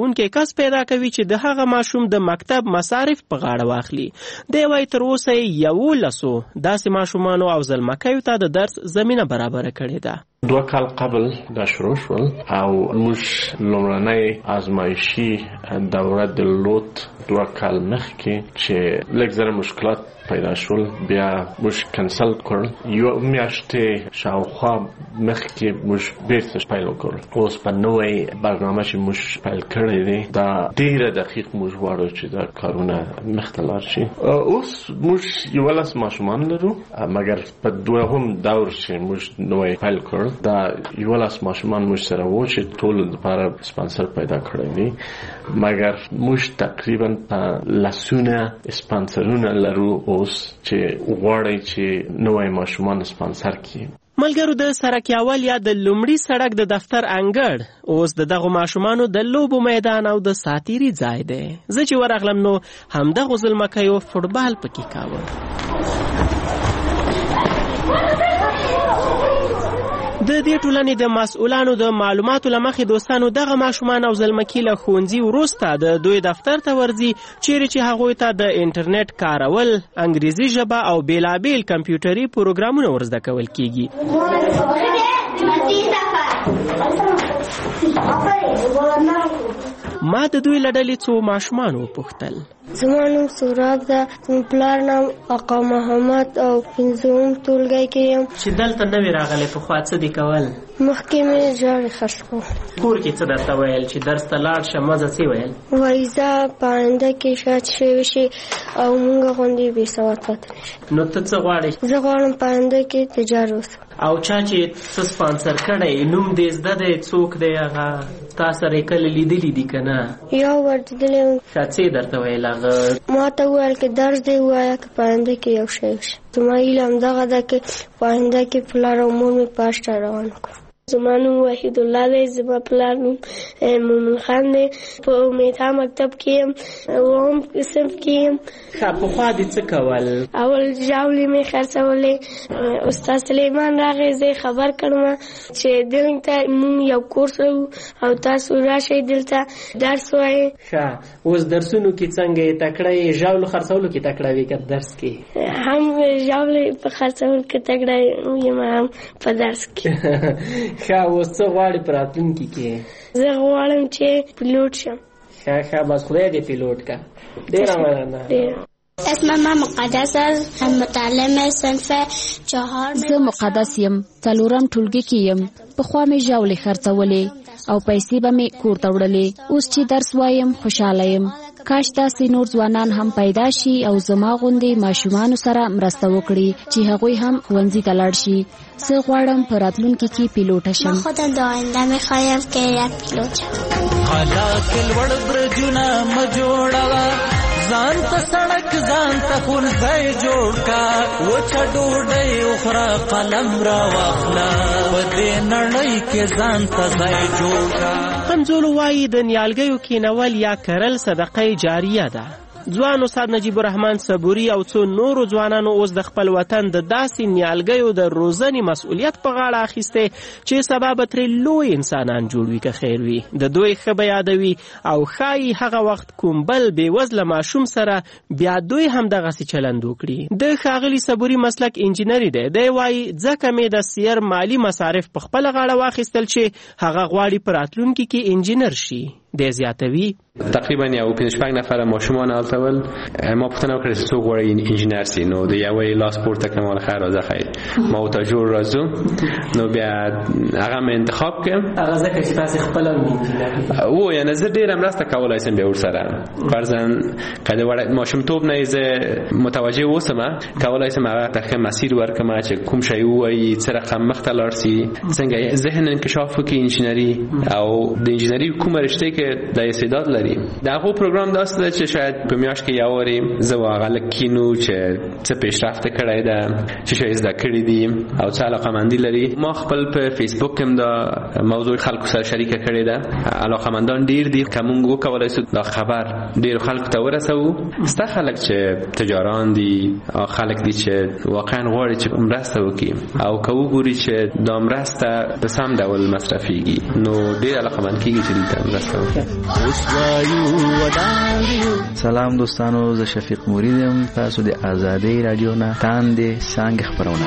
کوونکی کس پیدا کوي چې د هغه ماشوم د مکتب مصارف په غاړه واخلي. دی وایي تر اوسه 11 داسې ماشومانو او زلمکیو ته د درس زمینه برابره کړې ده. 2 کال قبل دا شروع شول او موږ لومړنۍ ازمایشي دوره د لوت 2 کال مخکې چې لږ زره مشکلات پیدا شول بیا موږ کنسل کړل. یو میاشتې شاوخوا مخکې موږ بیرته پیل وکړل. اوس په نوې برنامه چې موږ پیل کړی دی دا ډیره دقیق موږ غواړو چې دا کارونه مخته لاړ شي. اوس موږ 11 ماشومان لرو مګر په دوهم دور چې موږ نوې پیل کړل دا 11 ماشومان موږ سره وو چې ټول لپاره سپانسر پیدا کړی دی مګر موږ تقریبا لسونه سپانسرونه لرو اوس چې غواړي چې نوې ماشومان سپانسر کړي. ملګرو د سرکیاول یا د لومړي سړک د دفتر انګړ اوس د دغه ماشومانو د لوبو میدان او د ساتیري ځای دی. زه چې ورغلم نو همدغه زلمکیو فوټبال پکې کاوه. د دې ټولنې د مسؤلانو د معلوماتو له مخې دوستانو دغه ماشومان او زلمکي له ښوونځي وروسته د دوی دفتر ته ورځي چیرې چې هغوی ته د انټرنیټ کارول، انګریزي ژبه او بیلابیل کمپیوټري پروګرامونه ورزده کول کیږي. ما د دوی له ډلې څو ماشومان وپوښتل. زما نوم سوراب ده، زما پلار نام آقا محمد او 5م ټولګي کې یم. چې دلته نوې راغلی پخوا څه دې کول؟ مخکې مې ژاړې خرڅ کول. کور کې څه درته ویل چې درس ته لاړ شه مزه څه ویل؟ وایي زه په آینده کې شاید شوی شي او مونږ غوندې بې سواد پاتې نه شي. نو ته څه غواړې؟ زه غواړم په آینده کې تجار اوسم. او چا چې څه سپانسر کړی نوم دې زده دی څوک دی هغه تا سره یې کله لیدلي دي که نه؟ یو ورلیدلی یم. ښه څه یې درته ویل هغه؟ ما ته وویل که درس دې ووایه که په آینده کې یو شی وشي. زما هیله همدغه ده که په آینده کې پلار او مور مې په اشته روان کړم. زما نوم وحید الله دی، زما پلار نوم مومن خان دی. په امیدها مکتب کې یم، اووم صنف کې یم. ښه پخوا دې څه کول؟ اول ژاولې مې خرڅولې. استاد سلیمان راغی، زه یې خبر کړم چې دلته موږ یو کورس لرو او تاسو راشئ دلته درس وایئ. ښه اوس درسونو کې څنګه یې تکړه یې؟ ژاولو خرڅولو کې تکړه وې که درس کې؟ هم ژاولې په خرڅولو کې تکړه یم هم په درس کې. ښه اوس څه غواړې په راتلونکي کې؟ زه غواړم چې پیلوټ شم. ښه بس خدای دې پیلوټ کا. ډېره مننه. اسمم مقدس متعلم صنف 4. زه مقدس یم، 4م ټولګي کې یم. پخوا مې ژاولې خرڅولې او پیسې به مې کور ته وړلې. اوس چې درس وایم خوشحاله یم. کاش داسې نور ځوانان هم پیدا شي او زما غوندې ماشومانو سره مرسته وکړي چې هغوی هم ښوونځي ته لاړ شي. زه غواړم په راتلونکي کې پیلوټه شم. من خودم د آینده میخوایم که یک پیلوټ شم. خلاق لوړ برجونه مه جوړوه، ځان ته سړک ځان ته ښوونځی جوړ کا. وچه ډوډۍ وخوره قلم را واخله، په دې نړۍ کې ځان ته ځای جوړ کا. همزولو وایي د نیالګیو کینول یا کرل صدقه جاریه ده. ځوان استاد نجیب الرحمن صبوري او څو نورو ځوانانو اوس د خپل وطن د داسې نیالګیو د روزنې مسؤلیت په غاړه اخیستی چې سبا به ترې لوی انسانان جوړ وي که خیر وي. د دوی ښه به یادوي او ښایي هغه وخت کوم بل بېوزله ماشوم سره بیا دوی هم دغسې چلند وکړي. د ښاغلي صبوري مسلک انجینري دی. دی وایي ځکه مې د سیر مالي مصارف په خپله غاړه واخیستل چې هغه غواړي په راتلونکي کې انجینر شي. دی زیاتوي تقریبا یو 5 نفر ماشومان هلته ول. ما پوښتنه وکړه چې څوک غواړي انجینر سي. نو د یوې لاس پورته کړم مال خیر راځه خیر ما ته جوړ راځو. نو بیا هغه مې انتخاب کړم. هغه ځکه چې تاسو خپل انجینر وو. یعنی زه ډېر مرسته کولای شم به ور سره فرضاً کله وړ ماشومتوب نه زه متوجه وسم کولای شم هغه ته مسیر ورکم چې کوم شی وایي څه رقم مختلار سي څنګه ذهن انکشاف وکړي انجینری او د انجینری کوم رشته کې د استعداد لري لري. دا خو پروګرام داسې ده چې شاید په میاشت کې یو واري زه واغه لکینو چې څه پیشرفت کړی ده چې شاید زده کړی دي او څه علاقمندي لري. ما خپل په فیسبوک هم دا موضوع خلکو سره شریک کړی ده. علاقمندان ډیر دي که موږ وکولای شو دا خبر ډیر خلکو ته ورسوو. ستا خلک چې تجاران دي او خلک دي چې واقعا غواړي چې مرسته وکړي او که وګوري چې دا مرسته په سم ډول مصرفیږي نو ډیر علاقمند کیږي چې دلته مرسته وکړي. سلام دوستانو، زه شفیق مرید یم. تاسو د آزادۍ رادیو نه تاندې څنګه خبرونه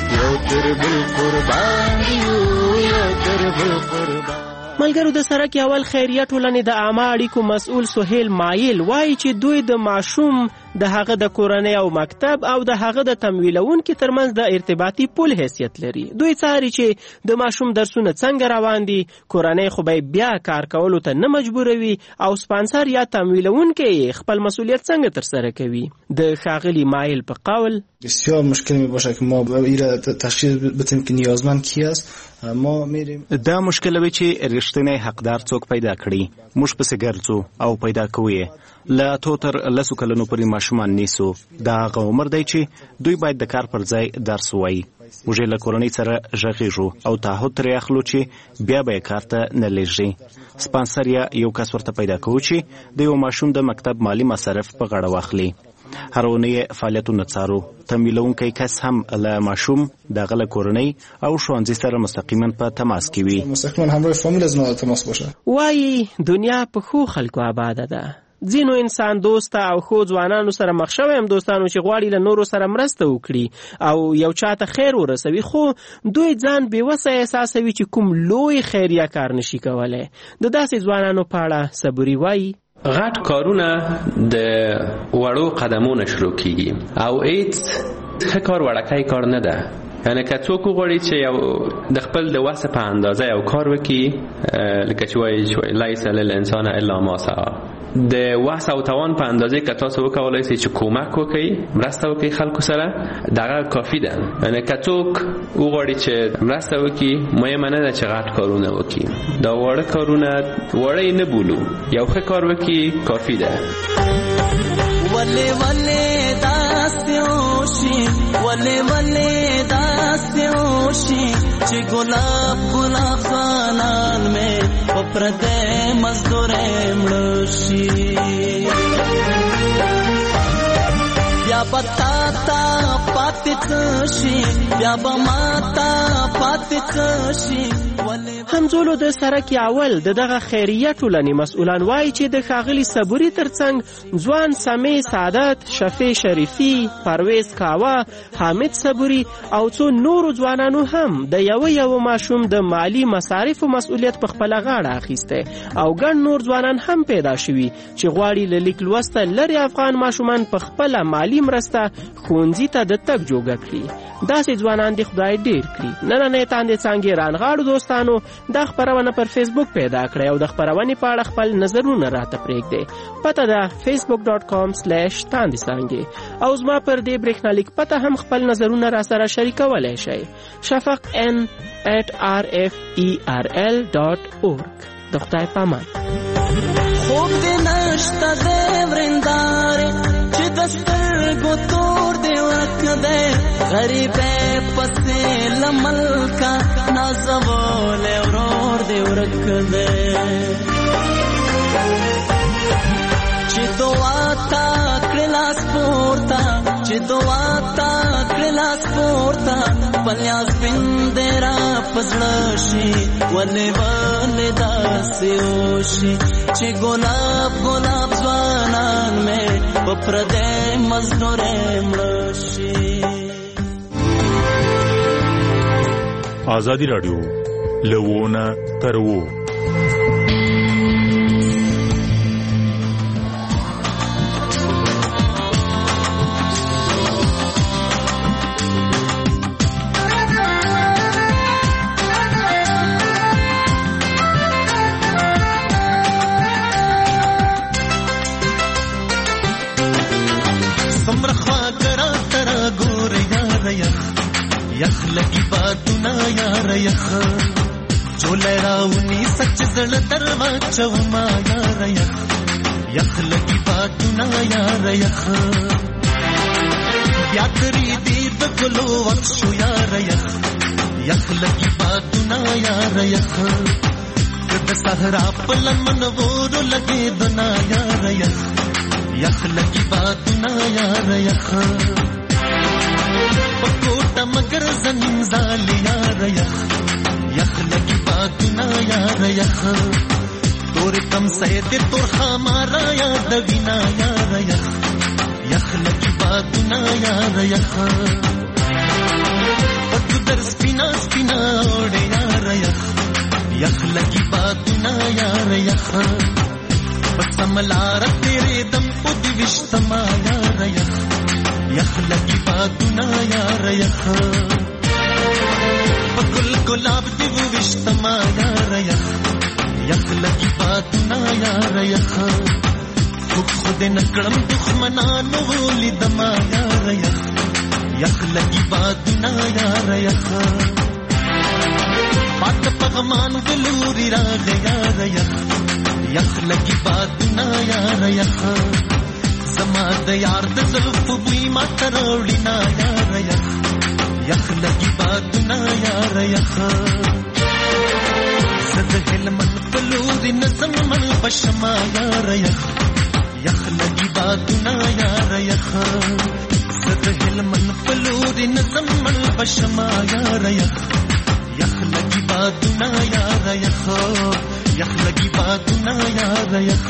ملګرو د سرک اول خیریه ټولنې د عامه اړیکو مسؤل سهیل مایل وایي چې دوی د ماشوم د هغه د کورنۍ او مکتب او د هغه د تمویلونکو ترمنځ د ارتباطي پل حیثیت لري. دوی څاري چې د ماشوم درسونه څنګه روان دي، کورنۍ خو به بیا کار کولو ته نه مجبوروي او سپانسر یا تمویلونکي خپل مسئولیت څنګه ترسره کوي. د ښاغلي مایل په قول بسیار مشکل می باشه که ما ایره تشخیص بدیم که نیازمند کی است. ما میریم دا مشکل وی چې رښتینی حقدار څوک پیدا کړي. موږ پسې ګرځو او پیدا کوو. لا تو تر لسو کلونو پورې ماشومان نیسو. دا هغه عمر دی چې دوی باید د کار پر ځای درس ووایي. موږ له کورنۍ سره غږیږو او تعهد ترې اخلو چې بیا به کار ته نه لېږي. سپانسر یا یو کس ورته پیدا کوو چې د یو ماشوم د مکتب مالی مصارف په غاړه واخلي. هر اونۍ فعالیتونه څارو. تمویلونکی کس هم له ماشوم دغه له کورنۍ او ښوونځي سره مستقیما په تماس کې وي. مستقیما همراه فامیل از ما تماس باشه. وایي دنیا په خو خلکو آباده ده. ځینو انسان دوسته او خو ځوانانو سره مخ شوی هم دوستانو چې غواړي له نورو سره مرسته وکړي او یو چاته خیر ورسوي، خو دوی ځان بېوسه احساسوي چې کوم لوی خیریه کار نشي کولی. د داسې ځوانانو په اړه صبوري وایي غټ کارونه د وړو قدمونو شروع کیږي او هیڅ ښه کار وړکۍ کار نه ده. یعنی که څوک وغواړي چې یو د خپل د وسه په اندازه یو کار وکړي، لکه چې وایي لیس للانسان الا ما سعی، د وسه او توان په اندازه که تاسو وکولای شئ چې کومک وکړئ، مرسته وکړئ خلکو سره، دغه کافی ده. یعنی که څوک وغواړي چې مرسته وکړي، مهم نه ده چې غټ کارونه وکړي. دا وړه کارونه وړه نه بولو، یو ښه کار وکړي کافی ده. ولې ولې داسې وشي، ولې ولې داسې وشي چې ګلاب ګلاب خانان مې په پردې مزدورې مړه شي. بیا به تا ته پاتې څه شي، بیا به ما ته پاتې څه شي. همزولو د سرک اول د دغه خیریه ټولنې مسؤلان وایي چې د ښاغلي صبوري ترڅنګ ځوان سمیع سعادت، شفیع شریفي، پرویز کاوه، حامد صبوري او څو نورو ځوانانو هم د یو ماشوم د مالی مصارفو مسؤلیت په خپله غاړه اخیستی او ګڼ نور ځوانان هم پیدا شوي چې غواړي له لیک لوسته لرې افغان ماشومان په خپله مالی مرسته ښوونځي ته د تګ جوګه کړي. داسې ځوانان دې خدای ډیر کړي. نننۍ تاندې څانګې رانغاړو دوستانو، دا خپرونه پر فیسبوک پیدا کړئ او د خپرونې په اړه خپل نظرونه راته پرېږدئ. پته ده facebook.com/تاندې څانګې او زما پر دې برېښنالیک پته هم خپل نظرونه را سره شریکولی شئ. shafaq@rferl.org. د خدای په امان. خوب دې نشته دې ورندارې چې د سترګو تور دې ورک دی، غریبې پسې له ملکه نازولی ورور دې ورک دی. چې دعا تا کړې لاس پورته، چې دعا تا کړې لاس پورته، پلیاز بندې را په زړه شي. ولې ولې داسې وشي چې ګلاب ګلاب ځوانان مې په پردې مزدورې مړه شي. آزادی رادیو لوونه تر وو. یخ لگی باتونه یار یخ چولې راونی سچ زړه دروا چوما یار یخ بادونه یار یخ بیا تری دید گلو وقت شو یار یخ یخ لگی بادونه یار یخ کد صحرا پلمن ور لگے دنا یار یخ یخ لگی بادونه یار یخ پکوٹا مگر زنزال یار یخ یخ لگی بادونه یار یخ تور کم سید تور خامارا یاد وینا یار یخ یخ لگی بادونه یار یخ پکدر سپینا سپینا اوڑے یار یخ یخ لگی بادونه یار یخ پسملار تیرے دم پد وشتما یار یخ یخ لگی بادونه یار یخ پگل گلاب دیو وشتما یار یخ یخ لگی بادونه یار یخ خود نکړم دښمنانو ولیدما یار یخ یخ لگی بادونه یار یخ پات پغمان گلوری راغ یار یخ یخ لگی بادونه یار یخ زما د یار د زلف بوی ما تروړی نا یار یخ یخ لگی بادونه یار یخ زد هلمن پلوری نظم من بشما یار یخ یخ لگی بادونه یار یخ زد هلمن پلوری نظم من بشما یار یخ یخ لگی بادونه یار یخ یخ لگی بادونه یار یخ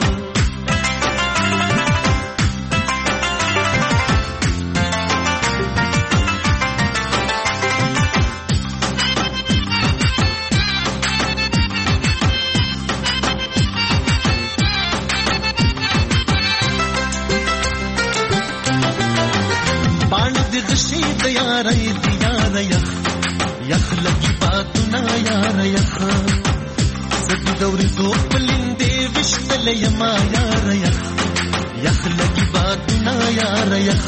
غشید یار دیار یخ یخ لگی بادونه یار یخ زد دور زو پلندے وشتل یما یار یخ یخ لگی بادونه یار یخ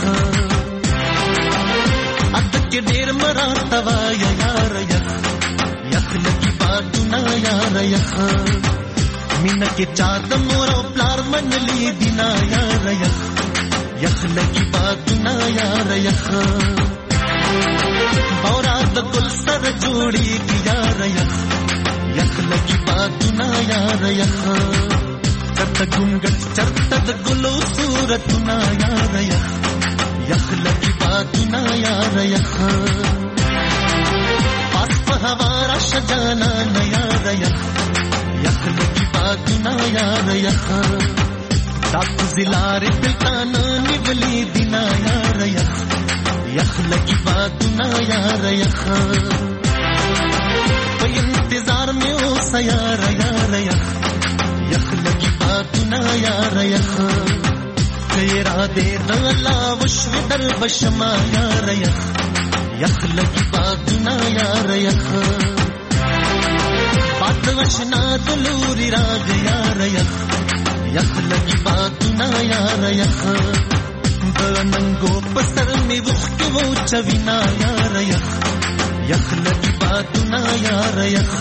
اد کے ډیر مراتوا یار یخ یخ لگی بادونه یار یخ مینا کے چاد مور پلار منلی دینا یار یخ یخ لگی بادونه یار یخ بورا د گل سر جوړی کی یار یخ یخ لگی بادونه یار یخ چرته ګونګټ چرته د ګلو صورتونه یار یخ یخ لگی بادونه یار یخ پاس په هوا را شجانا یار یخ یخ لگی بادونه یار یخ داک زلار پلتان نیولی دینا یار یخ یخ لگی بادونه یار یخ پا انتظار میں اوسا یار یار یخ یخ لگی بادونه یار یخ تیرا دیر اللہ وشو در بشما یار یخ یخ لگی بادونه یار یخ باد وشنا دلوری راگ یار یخ یخ لگی بادونه یار یخ دننگو پسر می وخ کی وہ چوینا یار یخ یخ لگی بادونه یار یخ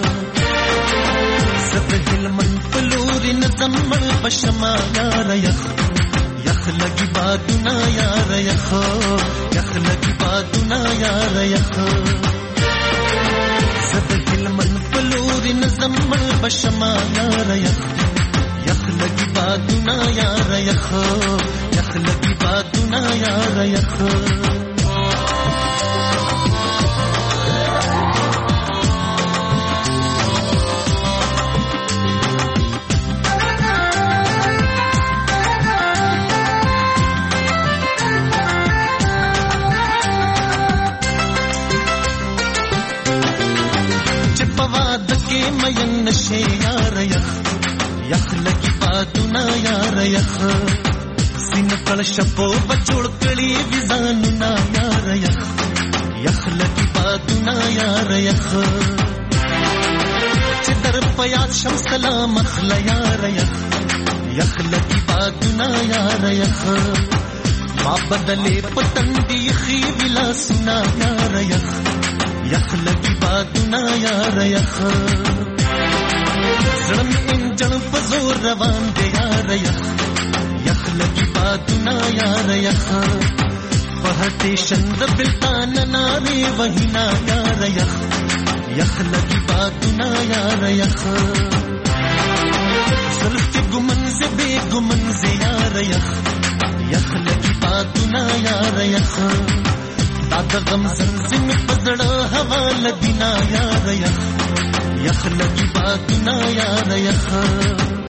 زد هلمن پلوری نظم من بشما یار یخ یخ لگی بادونه یار یخ یخ لگی بادونه یار یخ زد هلمن پلوری نظم من بشما یار یخ یخ لگی بادونه یار یخ یخ لگی بادونه یار یخ چپواد کے مین نشے یار یخ یخ لگی بادونه یار یخ سین کل شپو بچوڑ کړي وزانونه یار یخ یخ لگی بادونه یار یخ چې در پیاد شم سلام اخلا یار یخ یخ لگی بادونه یار یخ ما بدلې پتن دی خي ولا سنا یار یخ یخ لگی بادونه یار یخ زړم انجن په زور روان دی یار یخ یخ بادونه یار یخ پهټې شند بلتان نارې وهینا یار یخ یخ لګي بادونه یار یخ زلف ګمنز بے ګمنز یار یخ یخ لګي بادونه یار یخ داد غم زمزم پزړه هوا لدینا یار یخ یخ لګي بادونه یار یخ